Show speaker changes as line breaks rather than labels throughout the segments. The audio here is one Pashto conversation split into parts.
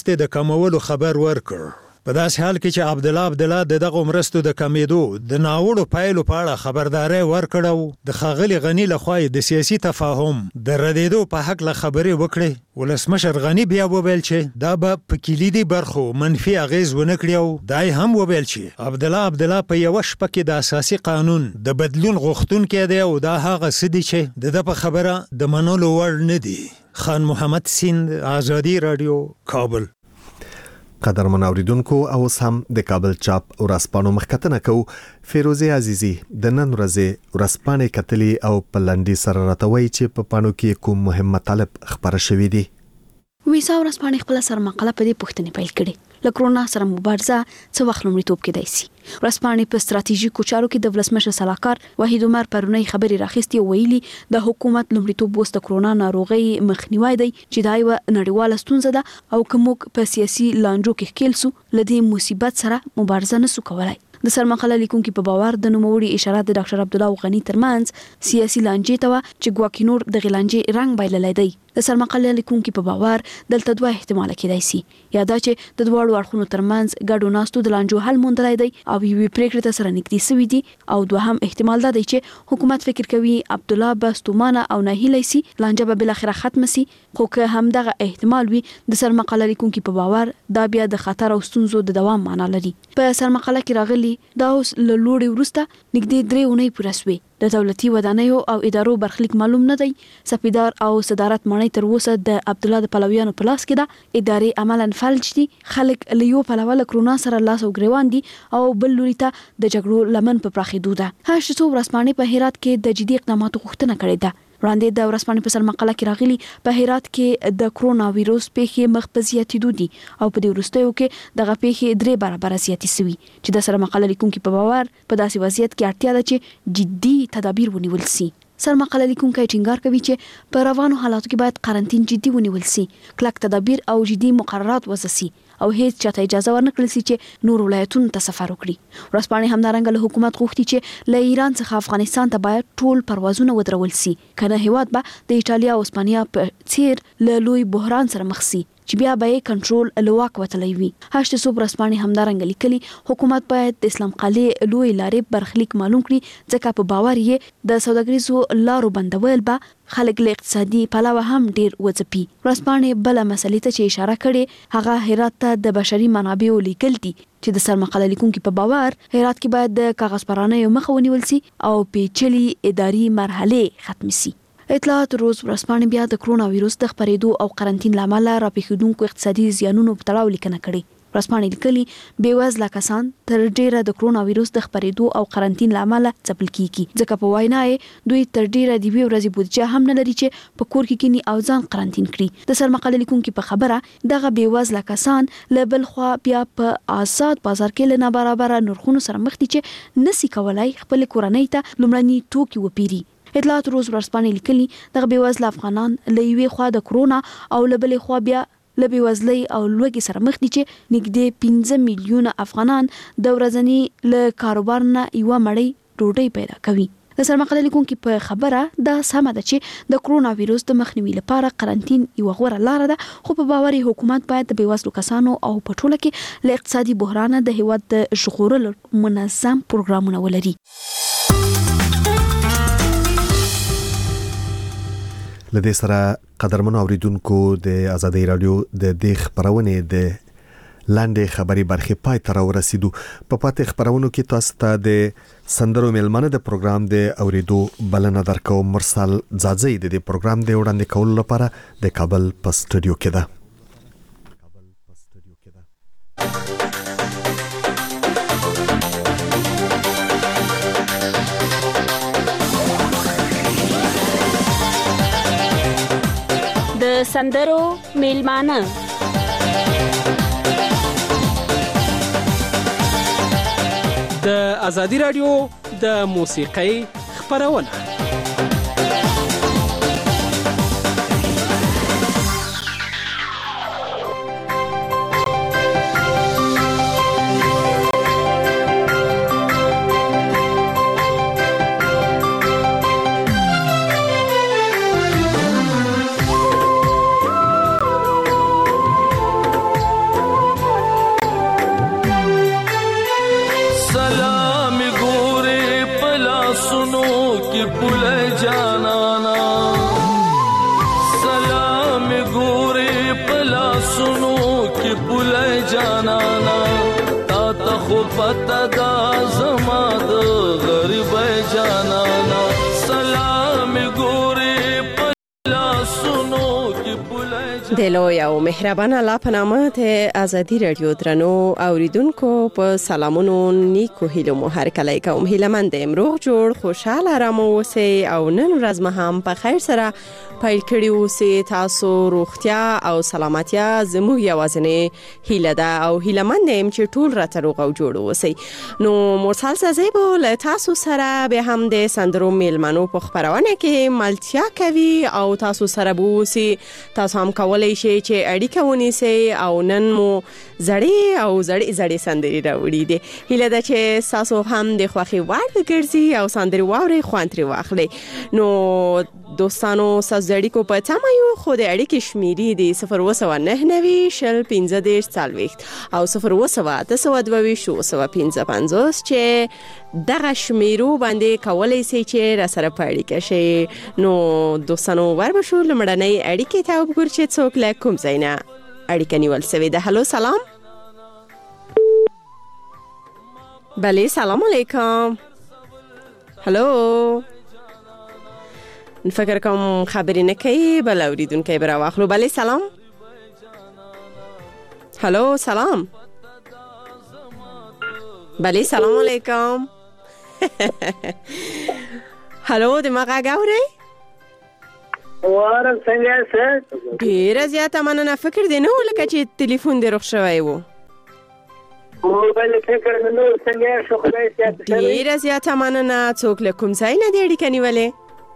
د کمولو خبر ورکړ. په داسې حال کې چې عبدالله د دغه مرستو د کمیدو د ناوړو پایلو په اړه خبرداري ورکړو. د ښاغلي غني لخوا د سیاسي تفاهم د ردېدو په حق له خبرې وکړې. ولسمشر غني بیا وویل چې دا به په کلیدي برخو منفي اغیز ونه کړي او دا هم وویل چې عبدالله په یوه شپه کې د اساسي قانون د بدلون غوښتونکی دی او دا هغه څه دي چې د په خبره د منلو وړ نه دي. خان محمد سیند، آزادي رادیو، کابل.
قدرمن اوریدونکو او سم د کابل چاپ ورځپاڼو مخکتنه کو. فیروزه عزیزی د نن ورځې ورځپاڼې کتلي او پلندي سره راتوي چې په پانو کې کوم مهم مطالب خبره شوې دي.
ویسا ورځپاڼې خپل سر مقاله په دې پوښتنې پیل کړې له کرونا سره مبارزه څه وخت لومړیتوب کېدای شي. ورځپاڼې په ستراتیژیکو چارو کې د ولسمشر صلاحکار وحید عمر پرونی خبري راخستي ویلي د حکومت لومړیتوب وست کرونا ناروغي مخنیوي دی چې دا یو نړیواله ستونزه ده او کوم په سیاسي لانجو کې ښکیل سو لدې مصیبت سره مبارزه نسو کولای. د سرمقاله لیکونکو په باور د نوموړي اشاره د ډاکټر عبدالله غني ترمنځ سیاسي لانجې ته چې ګواکینور د غلانجې رنگ بایللای دی. د سرمقاله لیکونکو په باور دلته دوه احتمال کېدای شي. یا دا چې د دوړو اړخونو ترمنځ ګډو ناستو د لانجو حل موندلای دی او یوې پریکړې ته سره نږدې سوي دي، او دوهم احتمال دا دی چې حکومت فکر کوي عبدالله بستومانه او ناهیلی سي لانجه به بل اخره ختم سي. خو که هم دغه احتمال وي د سرمقاله لیکونکو په باور دا بیا د خطر او ستونزو د دوام معنا لري. په سرمقاله کې راغلي دا اوس له لوړې وروسته نږدې 3 اونۍ پوره شوې. د دولتي ودانیو او ادارو برخلیک معلوم نه دی. سپیدار او صدارت مړی تر اوسه د عبدالله د پلویانو په لاس کې ده. ادارې عملاً فلج دي. خلک له یو پلوه کرونا سره لاس او ګریوان دي او بل لوري ته د جګړو لمن په پراخېدو ده. هر څو ورځپاڼې په هرات کې د جدي اقداماتو غوښتنه کړې ده. وړاندې د ورځپاڼې په سرمقاله کې راغلي په هرات کې د کرونا وایروس پیښې مخ په زیاتېدو دي او په دې وروستیو کې دغه پیښې 3 برابره زیاتې شوي چې د سرمقاله لیکونکو په باور په داسې وضعیت کې اړتیا ده چې جدي تدابیر ونیول شي. سرمقاله لیکونکي ټینګار کوي چې په روانو حالاتو کې باید قرنطین جدي ونیول شي، کلک تدابیر او جدي مقررات وضع شي او هیڅ چاته اجازه ورنکړل شي چې نور ولایتونو ته سفر وکړي. ورځپاڼې همدارنګه له حکومت غوښتي چې له ایران څخه افغانستان ته باید ټول پروازونه ودرول شي، کنه هیواد به د ایټالیا او اسپانیا په څیر له لوی بحران سره مخ شي چې بیا به کنټرول لواک وتلی وي. هشت صبح ورځپاڼې همدارنګه لیکلي حکومت باید د اسلام قلعه لوی لارې برخلیک معلوم کړي، ځکه په باور یې د سوداګریزو لارو بندول به خلک له اقتصادي پلوه هم ډیر وځپي. ورځپاڼې بل مسلې ته چې اشاره کړي هغه هرات ته د بشري منابعو لیکل دي چې د سرمقاله لیکونکو په باور هرات کې باید د کاغذ پرانه مخه ونیول شي او پیچلي اداري مرحله ختم شي. اطلاعات روز ورځپاڼې بیا د کرونا وایروس د خپرېدو او قرنطین لامل راپېښېدونکو اقتصادي زیانونو په تړاو لیکنه کړې. ورځپاڼې لیکلي بېوزله کسان تر ډیره د کرونا وایروس د خپرېدو او قرنطین لامل ځپل کیږي، ځکه په وینا یې دوی تر ډیره د یوې ورځې بودیجه هم نه لري چې په کور کې کینی او ځان قرنطین کړي. د سرمقاله لیکونکو په خبره دغه بېوزله کسان له بل خوا بیا په آزاد بازار کې له نابرابره نرخونو سره مخ دي چې نسی کولای خپل کورنۍ ته لومړني توکي وپیري. اطلاعات روز ورځپاڼې لیکلي دغه بېوزله افغانان له یوې خوا د کرونا او له بلې خوا بیا له بېوزلۍ او لوږې سره مخ دي چې نږدې 15 میلیونه افغانان د ورځني له کاروبار نه یوه مړۍ ډوډۍ پیدا کوي. د سرمقاله لیکونکو په خبره دا سمه ده چې د کرونا وایروس د مخنیوي لپاره قرنطین یوه غوره لاره ده، خو په باور حکومت باید د بېوزلو کسانو او په ټوله کې له اقتصادي بحرانه د هیواد د ژغورلو منظم پروګرامونه ولري.
لدې سره قدرمن اوریدونکو د آزادۍ رادیو د دې خبرونه د لاندې خبري برخه پای ته ورسېدو. په پاتې خبرونو کې تاسو ته د سندرو میلمنه د پروګرام د اوریدو بلنه درکو. مرسل ځاځي د دې پروګرام د وړاندې کولو لپاره د کابل په سټوډیو کې ده.
د سندرو میلمانه
د آزادی رادیو د موسیقۍ خبرونه.
کی پوله جانانا تا ته خو پته دا زما د غریب جانانا سلام ګوري پلا سنو کی پوله
دلو یو مهربان الله په نامه ته ازادي رادیو درنو اوریدونکو په سلامونو نیکو هیلو مو هر کله کوم هیلمند امروز جوړ خوشاله آرام اوسئ او نن ورځ مه هم په خیر سره پیل کړی اوسئ. تاسو روغتیا او سلامتیا زموږ یوازینۍ هیله ده او هیلمند یم چې ټول راته روغ او جوړ اوسئ. نو مرسل سازیبو له تاسو سره به هم د سندرو میلمنو په خبرونه کې ملتیا کوي او تاسو سره به اوسئ. تاسو هم کولای شئ چې اړیکه ونیسئ او نن مو زړې او زړې سندرې راوړي دي. هیله ده چې تاسو هم د خوښي وړ ګرځي او سندرې واورئ خوند ترې واخلئ. نو دوستانو سازدړي کو په تمه یو خو د اړیکې شمیرې دي 02990 شل 15 40 او 02922 چې دغه شمیرو باندې کولای شي چې را سره پاړی کشي. نو دوستانو وربشو لمړنۍ اړیکې ته وګورئ چې څوک له کوم ځای نه اړیکه نیول سوي ده. هلو سلام. بله سلام علیکم. هلو فکر کوم خبرې نه کوي بل اوریدونکي به راواخلو. بله سلام. هلو سلام. بله سلام علیکم. هلو د ما غږ اورئ؟
وارم څنګه یاست؟
ډېره زیاته مننه. فکر دې نه و لکه چې تلیفون دې رخ شوی و؟
موبایل فکر نه و. څنګه یاست؟ خدای سیاست ښه دی.
ډېره زیاته مننه. څوک له کوم ځای نه دې اړیکه نیولې؟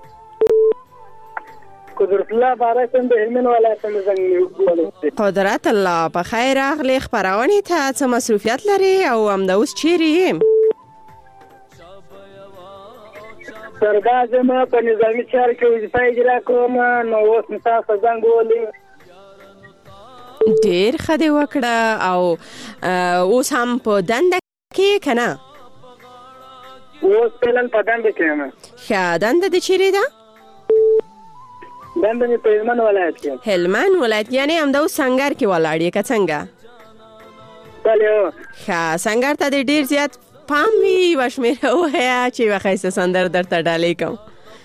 قدرت الله بارکم د هلمند ولایت نه زنګ نیولې.
قدرت الله په خیر راغلی. خپرونې ته څه مصروفیت لري او همدا اوس چیرې یې؟
سرګا زما په نظامي چارو کې وظیفه اجرا کوم. نو اوس مې تاسو زنګ ووهلی.
ډېر ښه دې وکړه. او اوس هم په دنده کې که نه؟
اوس فعلا په دنده کې یم.
ښه دنده دې چیرې ده؟
دنده مې په هلمند ولایت کې.
هلمند ولایت یعنې همدا اوس سنګر کې ولاړ یې که څنګه؟
بلې هو.
ښه سنګر ته دې ډېر زیات پام وي. یوه شمېره ووایه چې یوه ښایسته سندره درته ډالۍ کوم.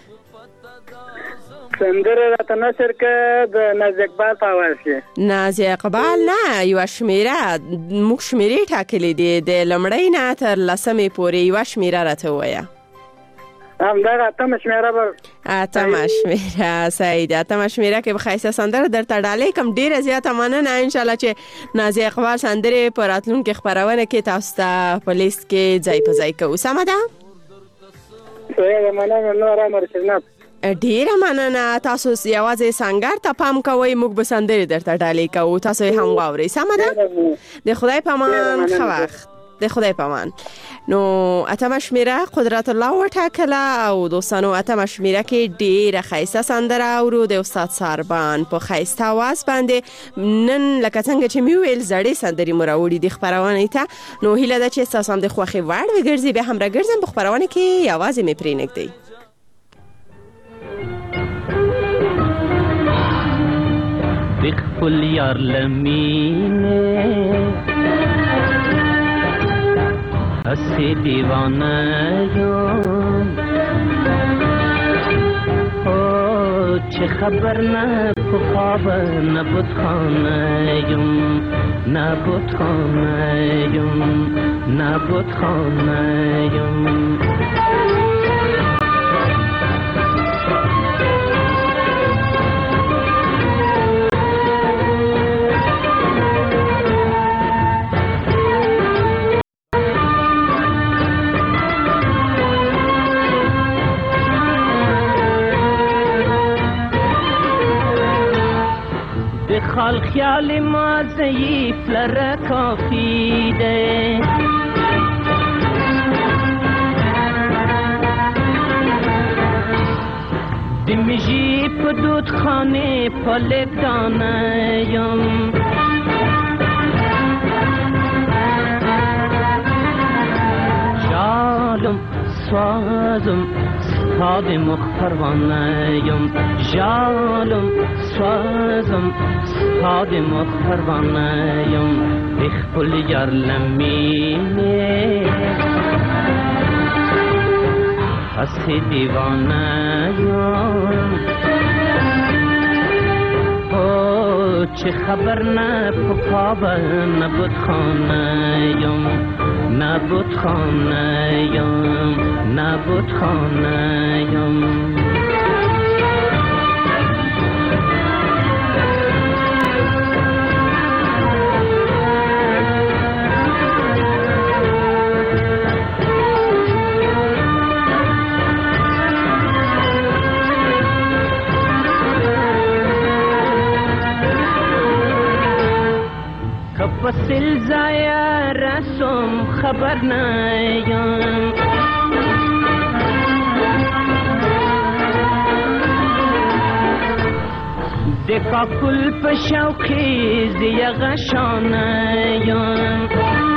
سندره راته نشر که د نازي اقبال په اواز کې.
نازي اقبال نه یوه شمېره موږ شمېرې ټاکلې دي د لومړۍ نه تر لسمې پورې یوه شمېره راته ووایه.
همدغه اتمه شمېره به.
اتمه شمېره صحیح ده. اتمه شمېره کې به ښایسته سندره درته ډالۍ کوم. ډېره زیاته مننه. انشاءالله چې نازي اقبال سندرې په راتلونکې خپرونه کې تاسو ته په لیست کې ځای په ځای کوو. سمه ده؟
صحیح ده. مننه. نور امر شناب.
ډېره مننه. تاسو یوازې سنګر ته پام کوئ. موږ به سندرې درته ډالۍ کوو. تاسو یې هم واورئ. سمه ده؟ د خدای په امان. ښه وخت. د خدای په امان. نو اتمه شمیره قدرت الله وټاکله او دوستانو اتمه شمیره کې ډېره ښایسته سندره اورو د استاد ساربان په ښایسته اواز باندې. نن لکه څنګه چې مې وویل زړې سندرې مو راوړي دي خپرونې ته. نو هیله ده چې ستاسو هم د خوښې وړ وګرځي. بیا هم راګرځم په خپرونه کې یوازې مې پرېنږدئ.
د خپل یار لمینه اسی دیوانه یم او چه خبر نه په خواب نه بتخانه یم نه بتخانه یم نه بتخانه یم. خال خیال ما ضعیف لره کافی ده دمیجی په دودخانه پالک دانه یم شالم سوازم خادم پروانه‌ام جالم سازم خادم پروانه‌ام بخل یارلمی هستی دیوانه‌ام چه خبر نه پاپا نبود خانه‌ام نبود خانه‌ام نبود خانه‌ام وسیل زایا رسم خبر نیم دکا کل پشوقی زیا غشانیم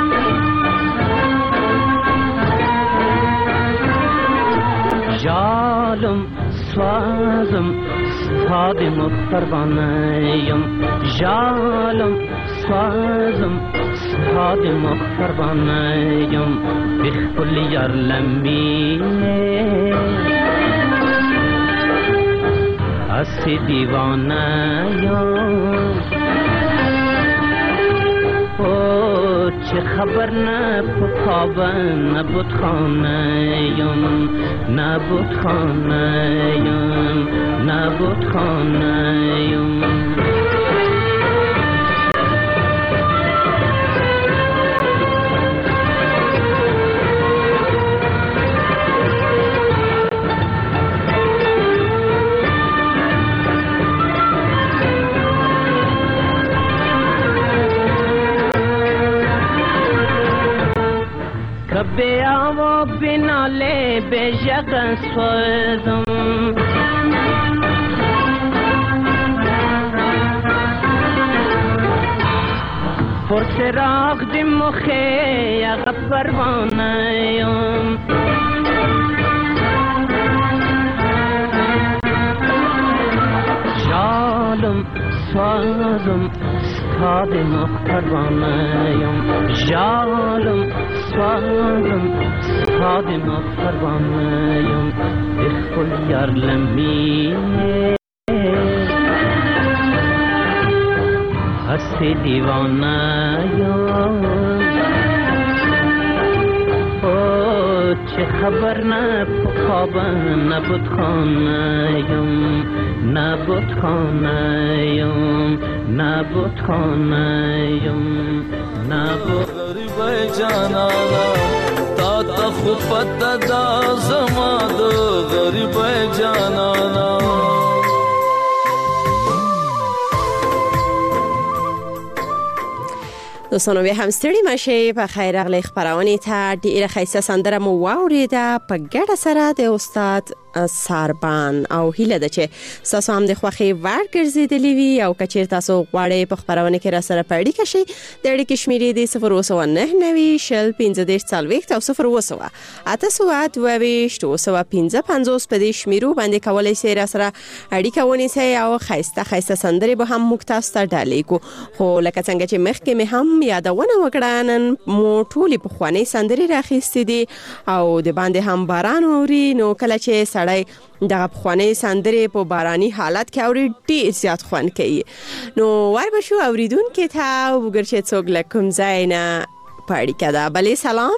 جالم سوازم خادم پروانه‌ام جالم سوازم خادم پروانه‌ام بخل یارلمی هستی دیوانه‌ام چه خبر نه پاپا نبود خانه‌ام نبود خانه‌ام نبود خانه‌ام بیا و بناله به جگ سوزم پرسراغ دی مخی اغا پروانه‌ام جالم سوزم خادم پروانه‌ام جالم سوزم خادم پروانه‌ام بخل یارلمی هستی دیوانه‌ام چه خبر نه خواب نبود خانه‌ام نبود خانه‌ام نبود خانه‌ام نبود
غریب جانانا تا تا خو پتا دا زما د غریب جانانا
دوستانو بیا هم ستړي مشه په خیر اغلی خبرونه ته ډیره خیسه سندره مو واوریده په ګډه سره د استاد ساربان او هیله ده چې تاسو هم د خوخي ور ګرځیدلی وي او کچیر تاسو غواړئ په خبرونه کې را سره پړډی کشي د اړیکې شمیرې د 099 شل 15 40 او 0 اتسوات وويشت او 155 په دې شمیرو باندې کولای شئ را سره اړیکه ونیسئ او خیسته سندره به هم مکتاس ته ډالې کو خو لکه څنګه چې مخکې مې هم یادونه وکړه نن مو ټولې په خوانې سندري راخېستې دي او د باندې هم باران اوري نو کله چې سړی دغه خوانې سندري په باراني حالت کې اوري ډېر زیات خوان کوي نو ور بشو اوریدونکو ته وګورئ څوک لکم زینا پاړی کده بلې سلام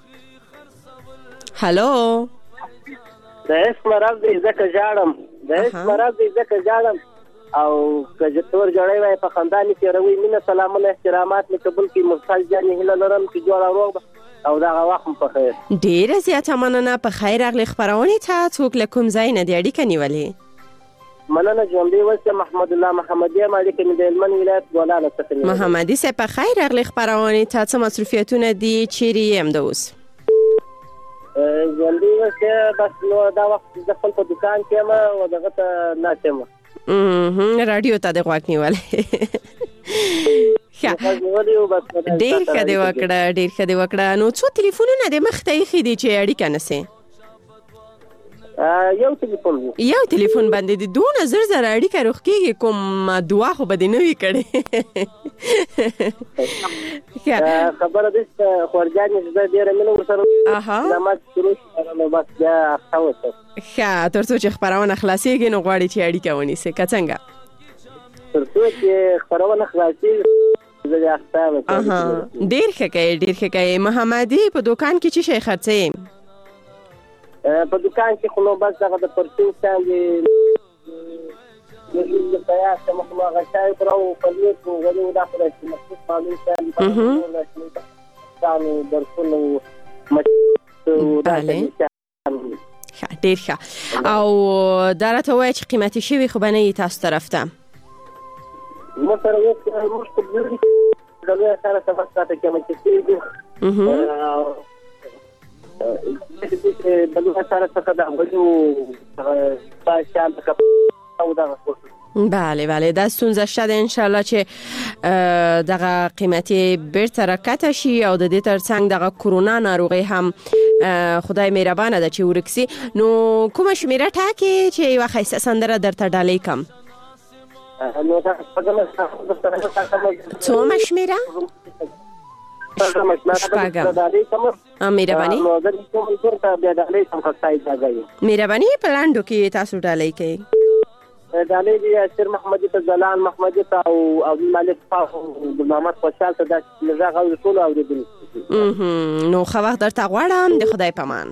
هالو
د اس مرض دې زکه جاړم د اس مرض دې زکه جاړم او کجتور جوړي وای په خاندانی کې روي مینه سلامونه احترامات می قبول کی مفصل جاني هله لرم چې جوړ روغ او دا وخت په خیر
ډیره زیاته مننه په خیر اغلی خبرونه ته څوک لکم زین د اړیکه نیولې
مننه ژوندې وسه محمد الله محمدیه مالک د هلمند ولایت ګولاله څخه
محمدي سه په خیر اغلی خبرونه ته څه مصرفیتونه دي چیرې هم دوس
ژوندې وسه بس نو دا وخت د خپل په دکان کې ما او دغه ته ناشم
رادیو ته د غواک نیولې ډېر ښه دی وکړه نو څو ټلیفونونه د مخ ته یې خېدي چې اړیکه نسي
یو ټلیفون
باندې د دونه زر اړیکه روغ کېږي کوم دعا خو به دې نه وي کړې
خبره دې خورجانې زه ډېره مینه ورسره نماز شروع نو بس بیا اخته وسه
ښه تر څو چې خپرونه خلاصېږي نو غواړي چې اړیکه ونیسئ که څنګه
تر څو چې خپرونه خلاصېږي زه بیا اخته وسه
ډېر ښه کوې محمدي په دوکان کې څه شی خرڅوې
په دوکان کې خو نو بس دغه د پرچون شیان دي د تیار څه مخ نو هغه شی کراو پلیټ و غلو دا خو راشي مخصوص معلوم شیان دي درسونه
بله ډېر ښه او دا راته ووایه چې قیمتي شوي خو به نه یي تاسو طرف ته
ما سره موږ په بلري دلوی سره سبق ساته قیمتي شوي دي بلوغه سره څخه د غوړو شان تک او دا
بله دا ستونزه شته ان شاء الله چې دغه قیمتي بیرته راکته شي او د دې ترڅنګ دغه کرونا ناروغي هم خدای مهربانه ده چې ورکسي نو کومه شمیره ټاکي چې یو ښایسته سندره درته ډالۍ کم
نو دا
څومره شمیره مهرباني په لاندو کې تاسو ډالۍ کوي
ډالۍ دي شیر محمدي ته زلال محمدي ته او مالک تاسو د محمد خوشحال ته د لږه غو ټول اوریدل
نو خو وخت درته غواړم د خدای پامان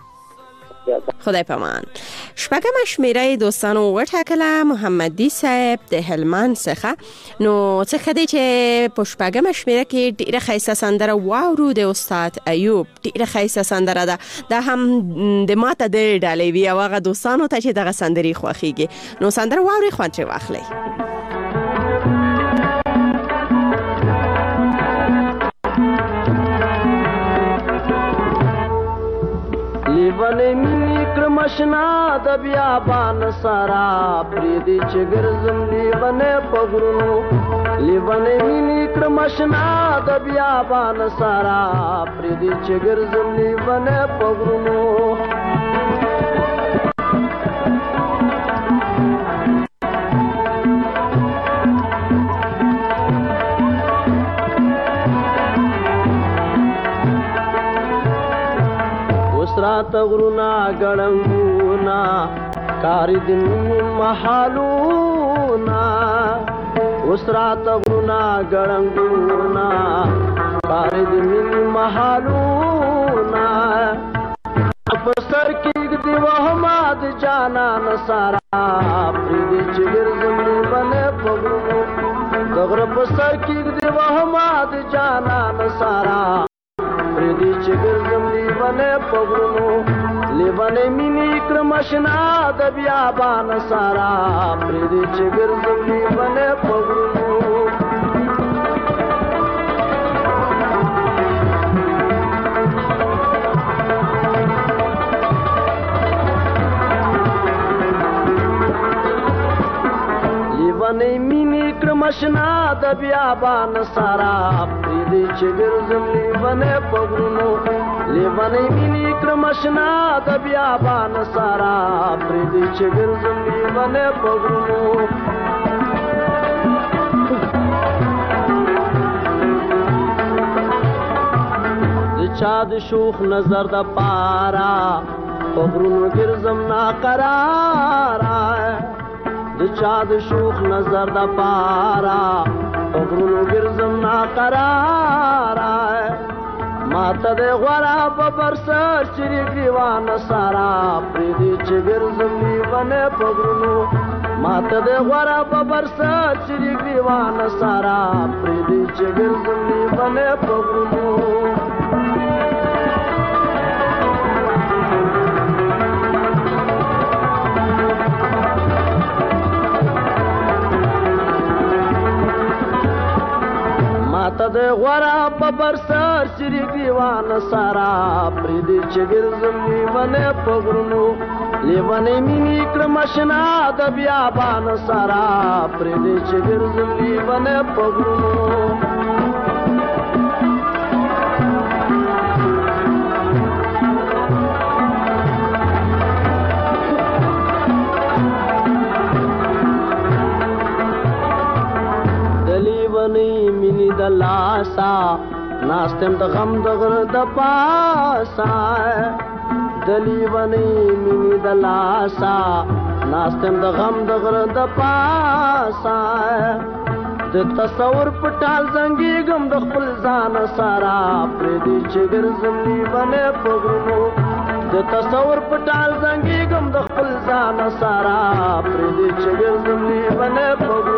شپږمه شمیره دوستانو وټاکله محمدي صاحب د هلمند څخه نو څه ښه دی چې په شپږمه شمیره کې ډېره ښایسته سندره واورو د استاد ایوب ډېره ښایسته سندره ده دا هم د ماته د ډالۍ وي او هغه دوستانو ته چې دغه سندرې خوښیږي نو سندره واورئ خوند ترې واخلئ
لیوانې مینې کړم اشنا د بیابان سارا پریدي چې ګرځم لیوانې په غرونو لیوانې مینې کړم اشنا د بیابان سارا پریدي چې ګرځم لیوانې په غرونو رات غرونا ګړنګونا کاری د محالونا اوس رات غرونا ګړنګونا کاری د محالونا په سر کې دی وهماد جانا نصارا پرې چې ګرځم باندې پغرو دغه په سر کې دی وهماد جانا نصارا پرې چې ګرځم لیوانې پغرونو لیوانې مینې کړم اشنا د بیابان سارا پرې چې ګرځم لیوانې پغرونو لیوانې مینې کړم اشنا د بیابان سارا پرې چې ګرځم لیوانې پغرونو لیوانې مینې کړم اشنا د بیابان سارا پرې چې ګرځم لیوانې پغرونو د چا د شوخ نظر د پارا پغرونو ګرځم ناقرارا د چا د شوخ نظر د پارا پغرونو ګرځم ناقرارا ماته د غورا په برسر چری ګریوان سارا پرې چې ګرځم لیوانې پغرونو ماته د غورا په برسر چری ګریوان سارا پرې چې ګرځم لیوانې پغرونو ماته د غورا په برسر چری ګریوان سارا پرې چې ګرځم لیوانې پغرونو لیوانې مینې کړم اشنا د بیابان سارا پرې چې ګرځم لیوانې پغرونو لاسا ناستم د غم د غر د پاسا دلی ونی مینی د لاسا ناستم د غم د غر د پاسا د تصور پټال زنګي غم د خپل ځان سارا پر دې چې ګرځم نیونه پغرو د تصور پټال زنګي غم د خپل ځان سارا پر دې چې ګرځم نیونه پغرو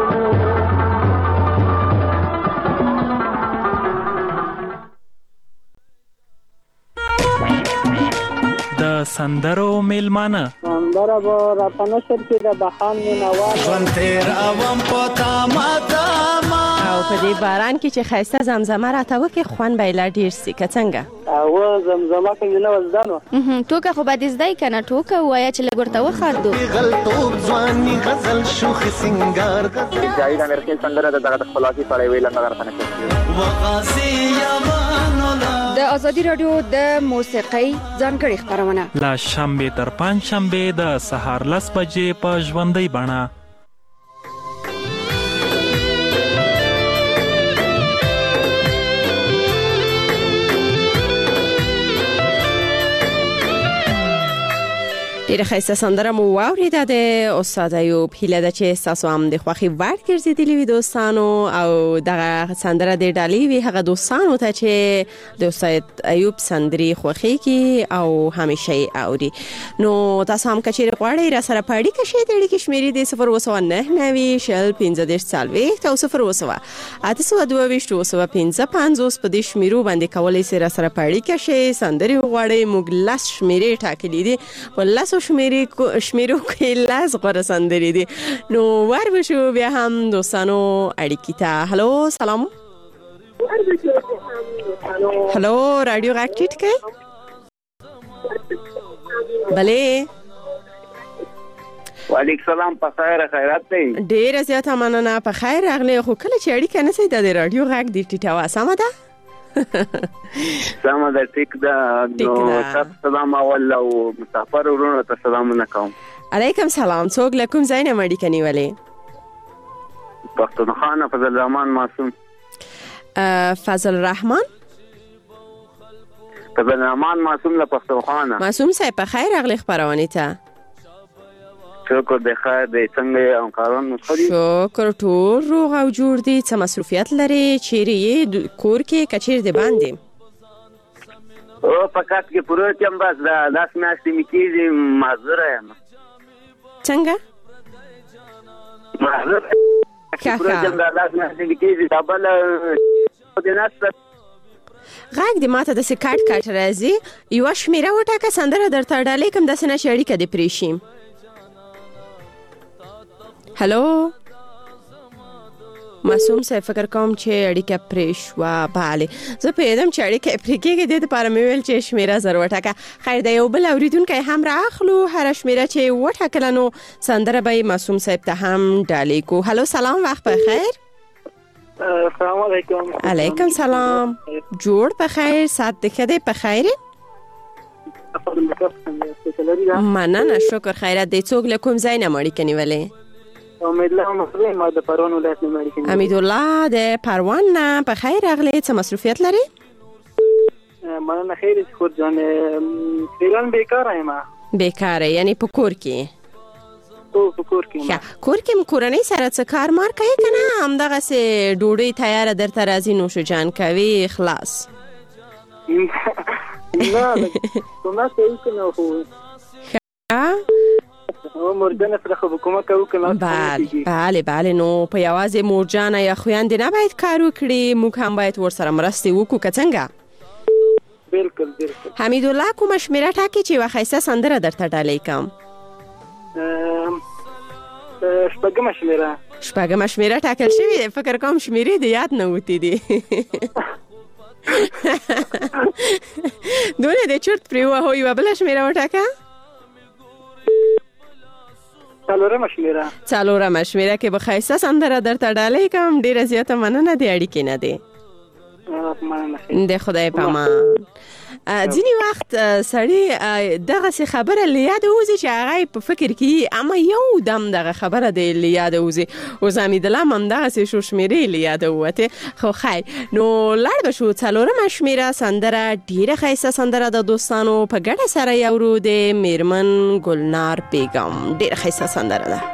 د سندرو میلمانه
سندره به راپنه شر کې د بخان مینوال
ژوند تیر اوم پتا ماتا
او په دې باران کې چې خایسته زمزمه راته وکړي خوند به یې لا ډېر سي که څنګه
او زمزمه کې نه وزدانو
ټوکه خو به دې زده یې که نه ټوکه ووایه چې لږ ورته وخاندو
غلطوب ځواني غزل شوخ سنگار
جاوید امرخیل سندره د دغه خپلواکي په اړه ویل نه راپنه شوې
وغازي یمانولا
د ازادي رادیو د موسیقۍ ځانګړې خپرونه
لا شنبه تر پنځشنبه د سهار 10 بجې په ژوندۍ بڼه.
ډیره ښایسته سندره مو واورېده د استاد ایوب. هیله ده چې ستاسو هم د خوښې وړ ګرځېدلي وي دوستانو او دغه سندره د ډالۍ وي هغه دوستانو ته چې د استاد ایوب سندرې خوښېږي او همیشه یې اوري. نو تاسو هم که چیرې غواړئ را سره په اړیکه شئ د اړیکې شمېرې د 02990 شل 1540 او 02822 په دې شمېرو باندې کولی شئ را سره په اړیکه شئ سندرې وغواړئ. موږ 10 شمېرې ټاکلي دي په 10 شمیرو کې 10 غوره سندرې دي. نو ور بشو بیا هم دوستانو اړیکې ته. هلو سلام. هلو رادیو غږ ټیټ کړئ. بله
وعلیکم السلام. په خیر خیرات دی.
ډیره زیاته مننه. په خیر راغلی. خو کله چې اړیکه نشي د رادیو غږ دې ټیټه سمه ده.
سمه ده ټیک ده. نو تاسو سلام اول او مسافر ورونو ته سلامونه کوم.
علیکم سلام. څوک له کوم ځای نه اړیکه نیولې؟
پښتونخوا فضل الرحمن معصوم.
فضل الرحمن
معصوم له پښتونخوا.
معصوم صاحب په خیر راغلی خپرونې ته.
شکر د خیر د څنګه او کارونه خوري.
شکر ټول روغ او جوړ دي. څه مصروفیت لري؟ چیرې یې کور کې کچیر دی باندې؟
او پکات کې پوره چم بس دا 10 میاشتې میکیږي معذور یم.
څنګه؟
معذور پوره چم دا 10 میاشتې میکیږي دا بل د ناس
غږ د ماته د سکاټ کاټ راځي. یو شمیره وټاکه سندره درته ډالۍ کوم داسې نه چې اړیکه دې پرې شي. هلو معصوم صاحب فکر کوم چې اړیکه پرې شوه. بله زه پوهېدم چې اړیکه پرې کېږي دې دپاره مې ویل چې شمېره زر وټاکه. خیر د یو بل اورېدونکی هم رااخلو. هره شمېره چې وټاکله نو سندره به یې معصوم صاحب ته هم ډالۍ کو. هلو سلام وخت بخیر.
السلام علیکم.
علیکم سلام. جوړ بخیر. ساعت د ښه دی په خیر یې؟ مننه شکر خیرت دی. څوک له کوم ځای نه اړیکه نیولې؟
امیدالله مخزوم ما د پروان ولایت نه اړیکه نیولې.
امیدالله د پروان نه په خیر راغلی. څه مصروفیت لري؟
مننه خیر شکر جان. فعلا بیکاره یم.
بیکاره یعنی په کور کې؟
په کور کې.
کور کې کورنۍ سره څه کار مار کوي که نه همدغسې ډوډۍ تیاره درته راځي نوش جان کوي خلاص؟
نه کومه کوي که نه خو مورجانه سره خو کومه کوي که نه.
بله نو په یوازې مورجانه یا خویندې نه باید کار وکړي. موږ هم باید ورسره مرستې وکړو که څنګه؟
بالکل.
حمیدالله کومه شمېره ټاکي چې یوه ښایسته سندره درته ډالۍ کوم؟
شپږمه شمېره.
شپږمه شمېره ټاکل شوې ده. فکر کوم شمېرې د یاد نه وتې دي. دونه د چرت پرې ووهو. یوه بله شمېره وټاکه.
څلورمه شمېره.
څلورمه شمېره کې به ښایسته سندره درته ډالۍ کوم. ډېره زیاته مننه د اړیکې نه دی. د خدای په امان. ځینې وخت سړی دغه څه خبره لیاد وځي چې هغه په فکر کې اما یو دم دغه خبره د لیاد وځي او زمیدله هم دغه څه شو شمیرې لیاد وته. خو خیر نو لاړ بشو څلورمه شمیره سندره ډیره ښایسته سندره د دوستانو په ګډه سره یورو د میرمن ګلنار بیگم. ډیره ښایسته سندره ده.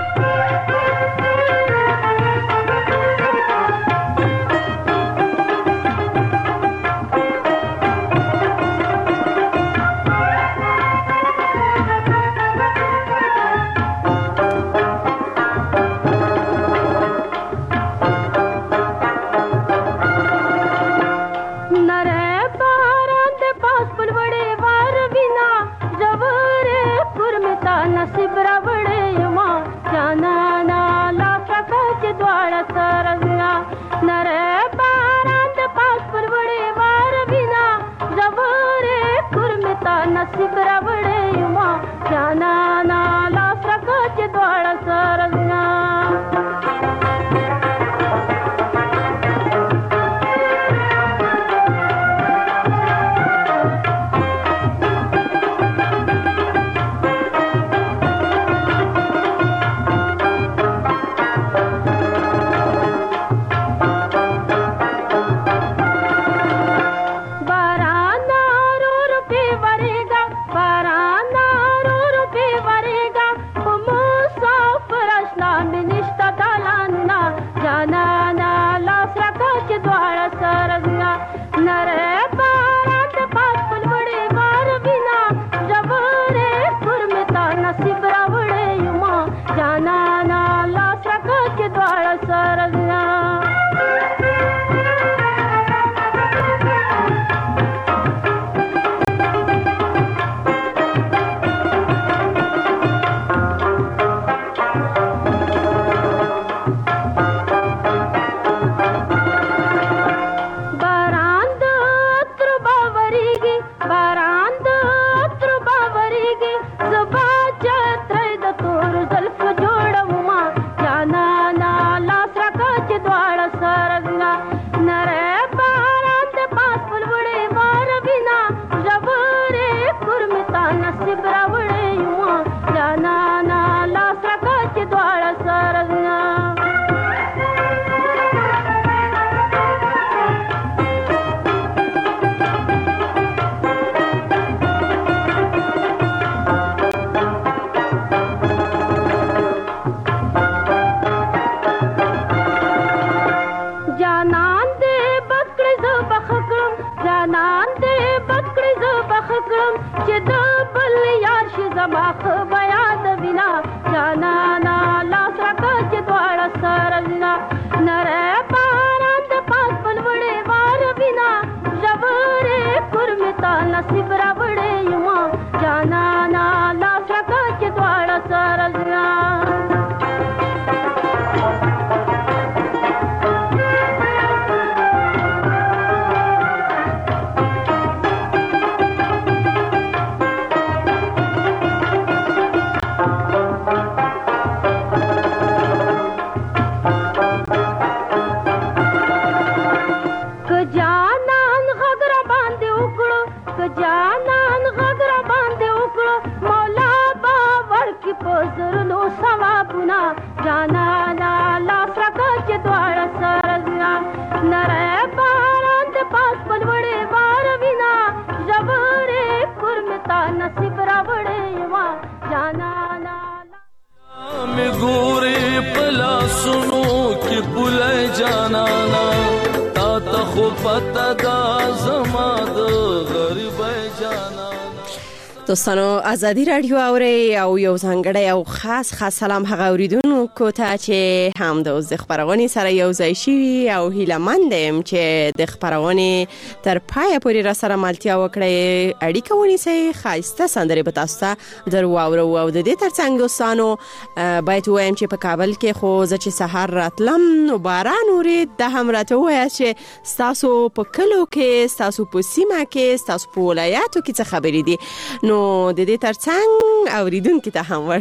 دوستانو آزادی رادیو اوري او یو ځانګړی او خاص سلام هغه اوریدونکو ته چې هم د خبرونه سره یو ځای شي او هیله مند يم چې د خبرونه تر پای پورې را سره ملتیا وکړي. اړیکه ونیسئ. خاصه سندره به تاسو ته درو او د دې ترڅنګ دوستانو باید وایم چې په کابل کې خو چې سحر راتلم نو باران اورید د هم راته وایي چې تاسو په کلو کې تاسو په سیمه کې تاسو په ولایاتو کې څه خبرې دي. نو د دې ترڅنګ اوریدونکو ته هم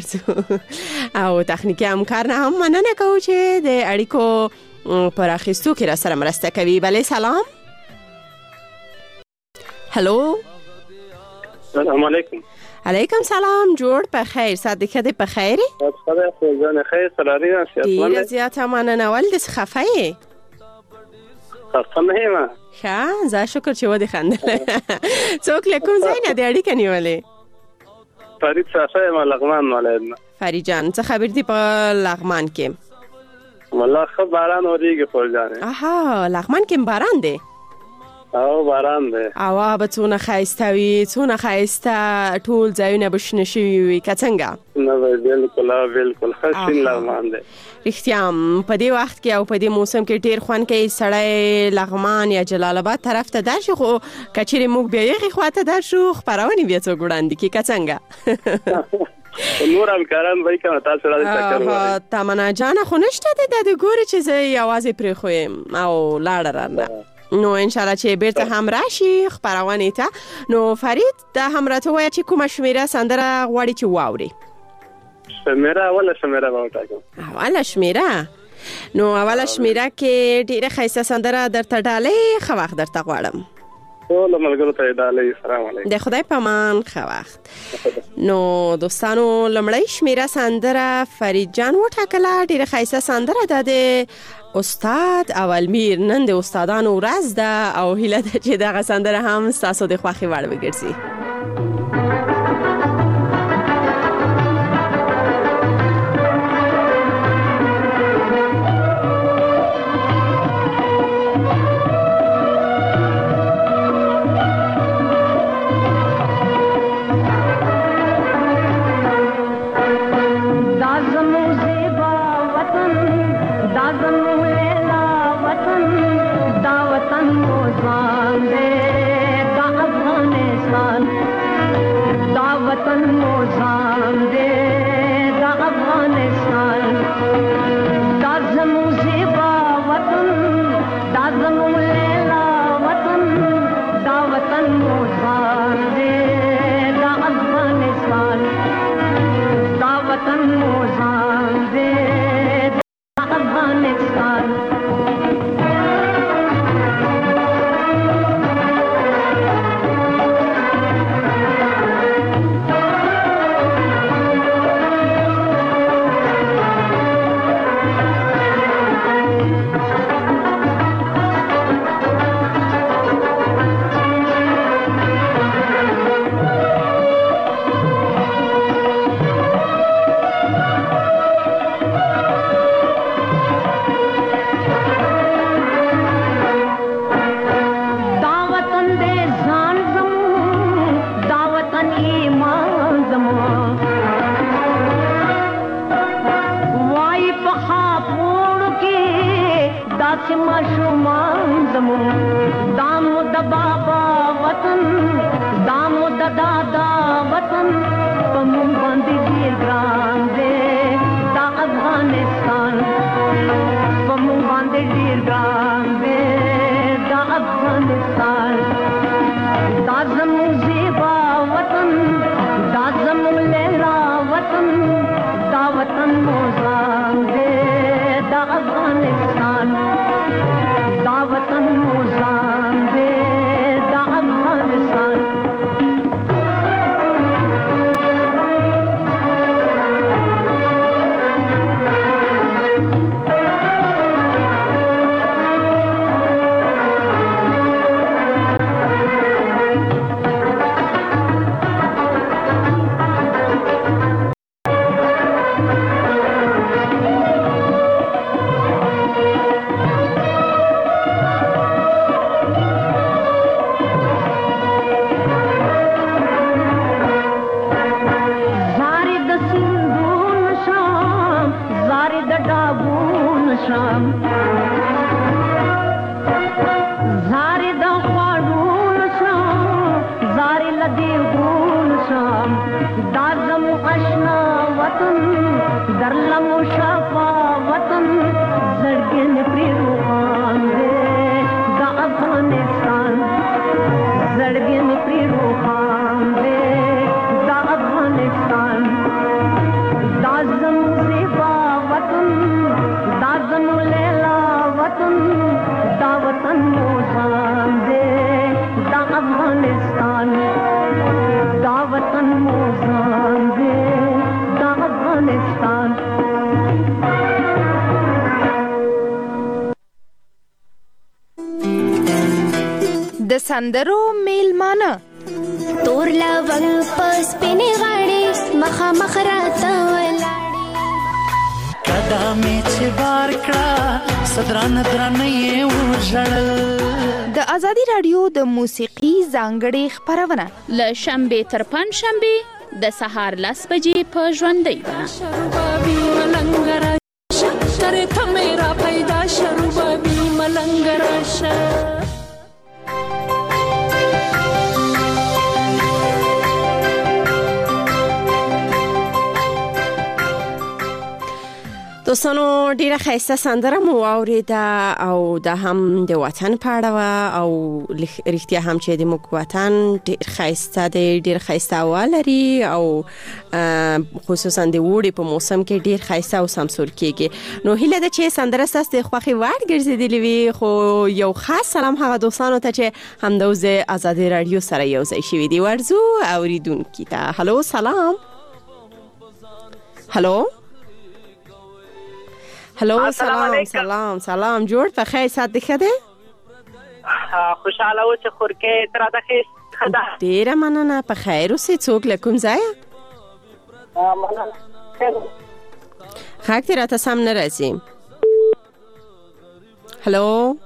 ورسو او تخنیکی همکار نه هم مننه کوم چې د اړیکو پر اخیستو کې را سره مرسته کوي. بله سلام. هلو
السلام علیکم.
علیکم سلام. جوړ په خیر. صادقه دې په خیر؟
خدای خو ځان خیر سلامي راشي.
ډیره زیاته مننه. ول د خفه یې؟
خفه نه یم.
ښه زه شکر چې ودې خندل. څوک له کوم ځای نه دې اړیکه نیولې؟
فرید صافی یم لغمان ولایت.
فرید جان څه خبر دی په لغمان کې؟
والله خو باران اوريږي خو ځانه.
اها لغمان کې باران دی.
او باران دی.
او به څونه خایسته وي، څونه خایسته ټول ځایونه بشنه شوي وي که څنګه؟
نه بالکل خاصین لغمان دی.
رښتیا په دې وخت کې او په دې موسم کې ډیر خوند کوي سړی لغمان یا جلال آباد طرف ته درشي، خو کچېرې موږ بیا یغې خواته درشو خپرونې بیا څوک وړاندې کړي که څنګه؟
نور همکاران وایي که تاسو راځئ چکر ووهئ.
تمنا جانه خو نشته دی د ګورې چې زه یوازې پرېښویم او لاړه رانه. نو انشاءالله چې بیرته هم راشي خپرونې ته. نو فرید دا هم راته ووایه چې کومه شمېره سندره غواړي چې واوري؟
شمېره اوله شمېره به وټاکم.
اوله شمېره؟ نو اوله شمېره کې ډېره ښایسته سندره درته ډالۍ. ښه وخت درته غواړم.
ټولو ملګرو ته یې ډالۍ. سلام علیکم.
د خدای په امان. ښه وخت. نو دوستانو لومړی شمېره سندره فرید جان وټاکله. ډېره ښایسته سندره ده د استاد اولمیر. نن د استادانو ورځ ده او هیله ده چې دغه سندره هم ستاسو د خوښې وړ وګرځي.
وطن موزان دے دا افغانستان سندرو میلمانه
تور لونګ پس پینې غاړي مخه مخ راته ولاړې
قدمې چې بار کړه صدران درنې وژړل.
د ازادي رادیو د موسیقي ځانګړې خپرونه
ل شنبه تر پنځشنبه د سهار 10 بجې په ژوندۍ بڼه.
شروبابي ملنګرا شتره ته میرا پیدا شروبابي ملنګرا شه.
دوستانو ډیره ښایسته سندره مو واوریده او د هم د وطن په اړه او رښتیا هم چې د موږ وطن ډیر ښایسته دی، ډیر ښایسته هوا لري او خصوصا د اوړي په موسم کې ډیر ښایسته او سمسور کیږي. نو هیله ده چې سندره ستاسو د خوښې وړ ګرځېدلې وي. خو یو خاص سلام هغه دوستانو ته چې همدوز ازادي رادیو سره یو ځای شوي دي. ورزو اوریدونکي ته هلو سلام. هلو سلام جوړ په خیر سات دی خده
خوشاله و چې خورکه تر دا خیر خدا
ډیره مننه په خیر اوسې. څوک لکم ځای خاک تیرا ته سم نه راځي. هلو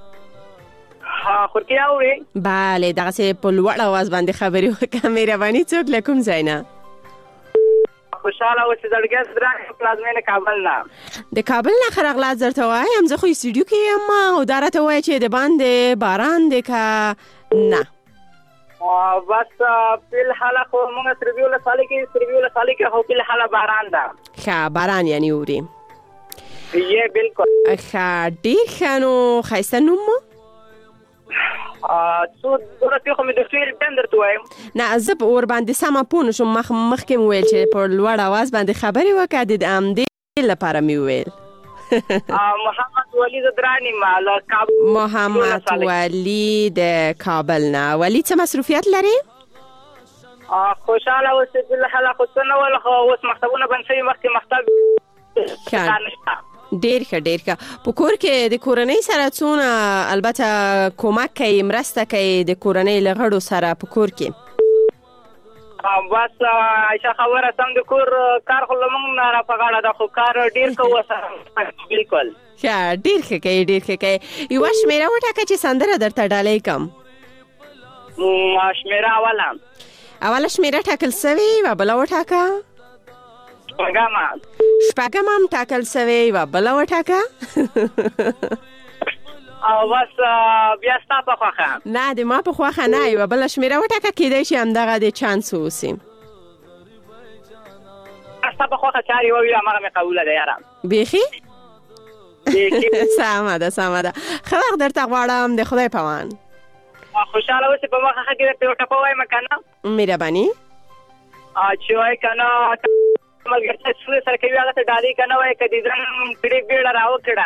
خورکه اوري
bale دغه سه په لوړ आवाज باندې خبري وکړه. مهرباني څوک لکم ځای نه
خوشاله و چې زړګي درانه پلازمینه کابل نه
د کابل نه خرغلا زرته وایم زه خو استودیو کې یم او دارته وای چې د باندې باران دی کا نه
بس په الحال خو موږ سرویو له سالي کې هو په الحال باران ده.
ښه باران یعنی اوري
یې بالکل
ښه ډیر خانو خایسته نوم
څو ورته خو مې د فیل بندر ته وایم
نه زه په اور باندې سم پون شم مخکې ویل چې په لوړ आवाज باندې خبري وکړه د امدې لپاره مې ویل.
محمد ولی زدرانی مال کابل.
محمد ولی د کابل نه. ولی څه مصروفیت لري؟
خوشاله اوسې په حاله خو څنګه ول خو اوس مکتبونه بند شوي مخکې مکتب
ډیر ښه په کور کې د کورنۍ سره څونه البته کومک کوي مرسته کوي د کورنۍ لغړو سره په کور کې
بس عائشہ خبره سم د کور کار خو لمون نه په غاړه د خو کار ډیر کوو سره بالکل
ښه ډیر ښه کوي یو شمیره وټاکه چې سندره درته ډالۍ کم
شمیره اوله
شمیره ټاکل سوی و بل وټاکه شپږم هم ټاکل سوی و بل وټاکه
او بس بیا ستا په خوښه
نه د ما په خوښه نه یو بل شمیره وټاکه کېدای شي همدغه د چانس وسی
ستا په خوښه چاري وي هغه مې قبول ده یاره
بیخي سمه ده ښه وخت درته غواړم د خدای په امان.
خوشاله اوسې په مخه کې درته یو ټپه وایم که نه
مهرباني
چې وایي که نه ملګرتیا سره کوي هغه ته ډالۍ که نه وایي که دیدن کړې بیړه راوکړه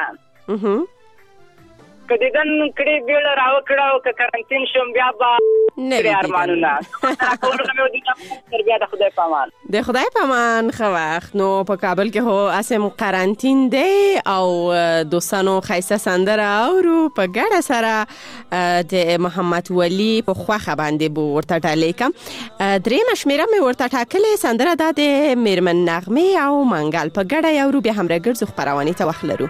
که دیدن کړې بیړه راوکړه او که کرنتین شوم بیا به کړې ارمانونه بیا د خدای په امان
ښه وخت. نو په کابل کې هو اسم قرنطین دی او دوستانو ښایسته سندره اورو په ګډه سره د محمد ولی په خوښه باندې بو ورته ډالۍ کم. درېیمه شمیره مې ورته ټاکلې سندره دا د میرمن نغمې او منګل په ګډه اورو بیا هم راګرځو خپرونې ته وخت لرو.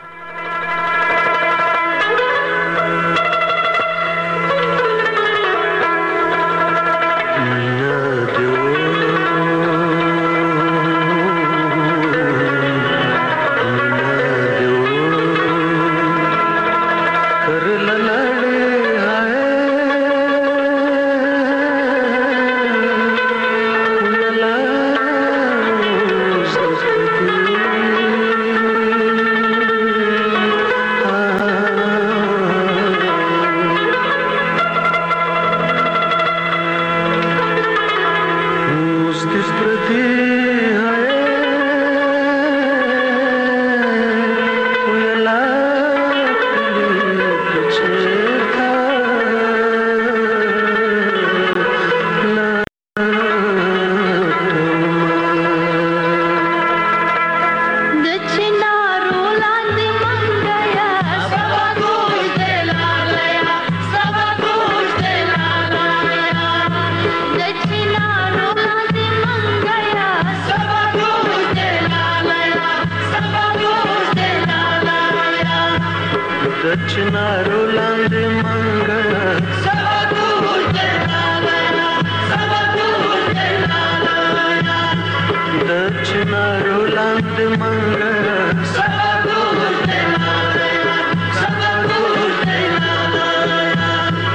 چنارو لاندې منګه سبا ټول دلالا سبا ټول دلالا د چنارو لاندې منګه سبا ټول دلالا سبا ټول دلالا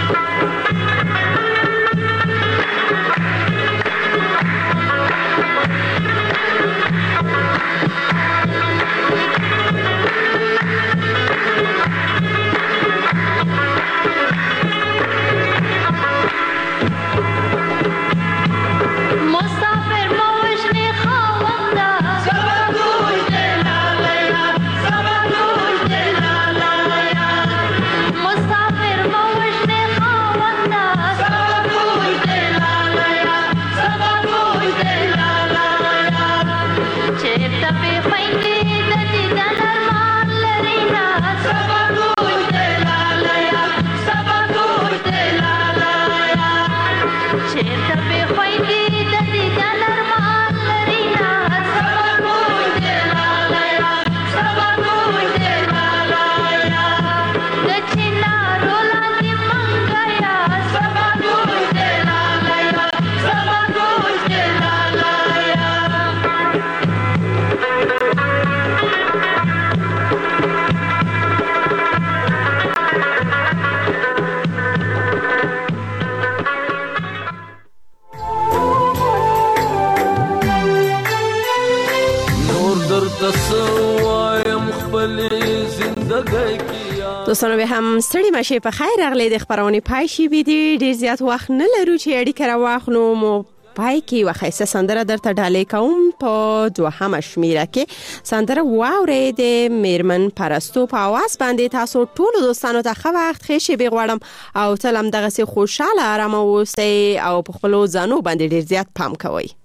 دوستانو به هم ستړي مشه په خیر راغلي د خبرونه پای شي بيدي ډیر زیات وخت نه لرو چې اړیکه راوخنو مو پای کې وخیسه سندره درته ډالې کوم په دوهمه شمیره کې سندره واورې د میرمن پرستو په आवाज باندې تاسو ټول دوستانو ته ښه وخت ښه شي بغواړم او تل هم دغه سي خوشاله آرام اوسئ او په خپل ځانو باندې ډیر زیات پام کوئ